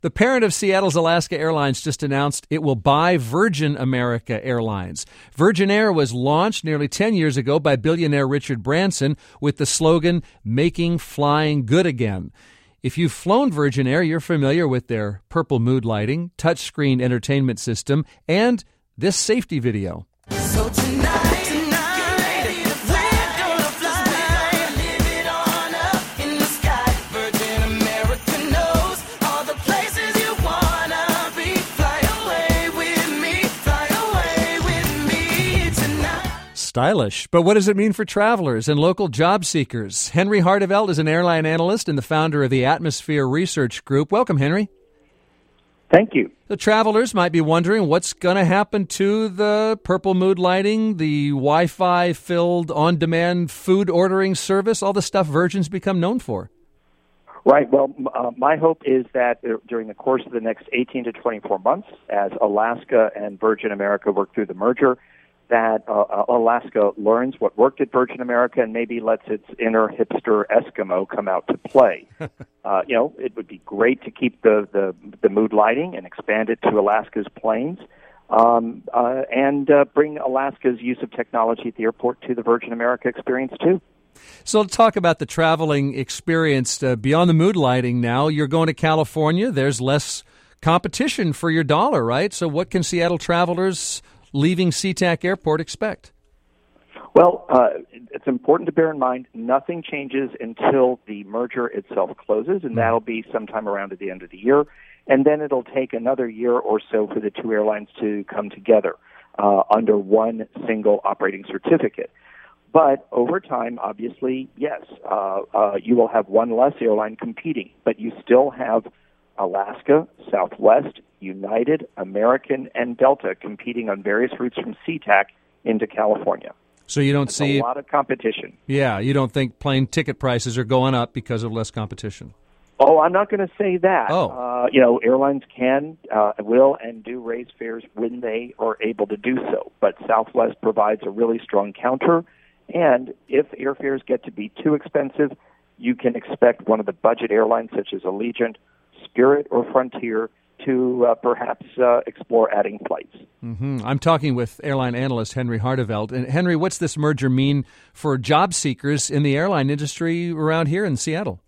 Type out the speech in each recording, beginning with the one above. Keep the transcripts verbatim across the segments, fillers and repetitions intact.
The parent of Seattle's Alaska Airlines just announced it will buy Virgin America Airlines. Virgin Air was launched nearly ten years ago by billionaire Richard Branson with the slogan, "Making Flying Good Again." If you've flown Virgin Air, you're familiar with their purple mood lighting, touchscreen entertainment system, and this safety video. So tonight, tonight, ready to fly, gonna fly, live it on up in the sky. Virgin America knows all the places you wanna be. Fly away with me, fly away with me tonight. Stylish, but what does it mean for travelers and local job seekers? Henry Hardeveld is an airline analyst and the founder of the Atmosphere Research Group. Welcome, Henry. Thank you. The travelers might be wondering what's going to happen to the purple mood lighting, the Wi-Fi filled on-demand food ordering service, all the stuff Virgin's become known for. Right. Well, uh, my hope is that during the course of the next eighteen to twenty-four months, as Alaska and Virgin America work through the merger, that uh, Alaska learns what worked at Virgin America and maybe lets its inner hipster Eskimo come out to play. uh, you know, it would be great to keep the, the, the mood lighting and expand it to Alaska's planes um, uh, and uh, bring Alaska's use of technology at the airport to the Virgin America experience, too. So let's talk about the traveling experience uh, beyond the mood lighting now. You're going to California. There's less competition for your dollar, right? So what can Seattle travelers leaving SeaTac Airport expect? Well, uh, it's important to bear in mind nothing changes until the merger itself closes, and that'll be sometime around at the end of the year. And then it'll take another year or so for the two airlines to come together uh, under one single operating certificate. But over time, obviously, yes, uh, uh, you will have one less airline competing, but you still have Alaska, Southwest, United, American, and Delta competing on various routes from SeaTac into California. So you don't That's see a lot of competition. Yeah, you don't think plane ticket prices are going up because of less competition? Oh, I'm not going to say that. Oh. Uh, you know, airlines can, uh, will, and do raise fares when they are able to do so. But Southwest provides a really strong counter, and if airfares get to be too expensive, you can expect one of the budget airlines such as Allegiant, Spirit, or Frontier to uh, perhaps uh, explore adding flights. Mm-hmm. I'm talking with airline analyst Henry Hardeveld. And Henry, what's this merger mean for job seekers in the airline industry around here in Seattle?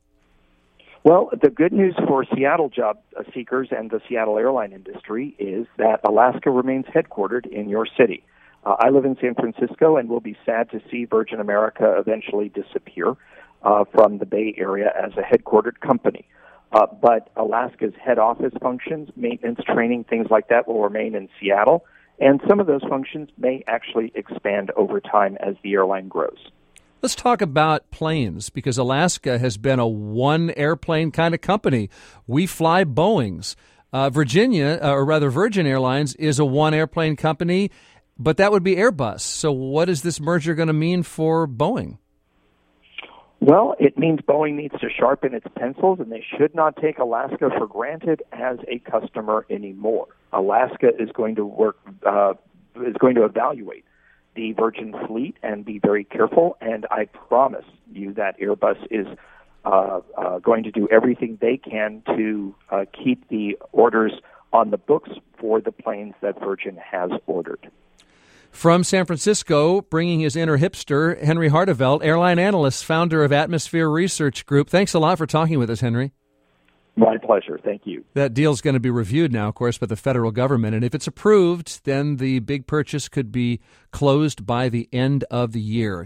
Well, the good news for Seattle job seekers and the Seattle airline industry is that Alaska remains headquartered in your city. Uh, I live in San Francisco and will be sad to see Virgin America eventually disappear uh, from the Bay Area as a headquartered company. Uh, but Alaska's head office functions, maintenance, training, things like that will remain in Seattle, and some of those functions may actually expand over time as the airline grows. Let's talk about planes, because Alaska has been a one-airplane kind of company. We fly Boeings. Uh, Virginia, uh, or rather Virgin Airlines, is a one-airplane company, but that would be Airbus. So what is this merger going to mean for Boeing? Well, it means Boeing needs to sharpen its pencils, and they should not take Alaska for granted as a customer anymore. Alaska is going to work, uh, is going to evaluate the Virgin fleet and be very careful, and I promise you that Airbus is uh, uh, going to do everything they can to uh, keep the orders on the books for the planes that Virgin has ordered. From San Francisco, bringing his inner hipster, Henry Hardeveld, airline analyst, founder of Atmosphere Research Group. Thanks a lot for talking with us, Henry. My pleasure. Thank you. That deal's going to be reviewed now, of course, by the federal government. And if it's approved, then the big purchase could be closed by the end of the year.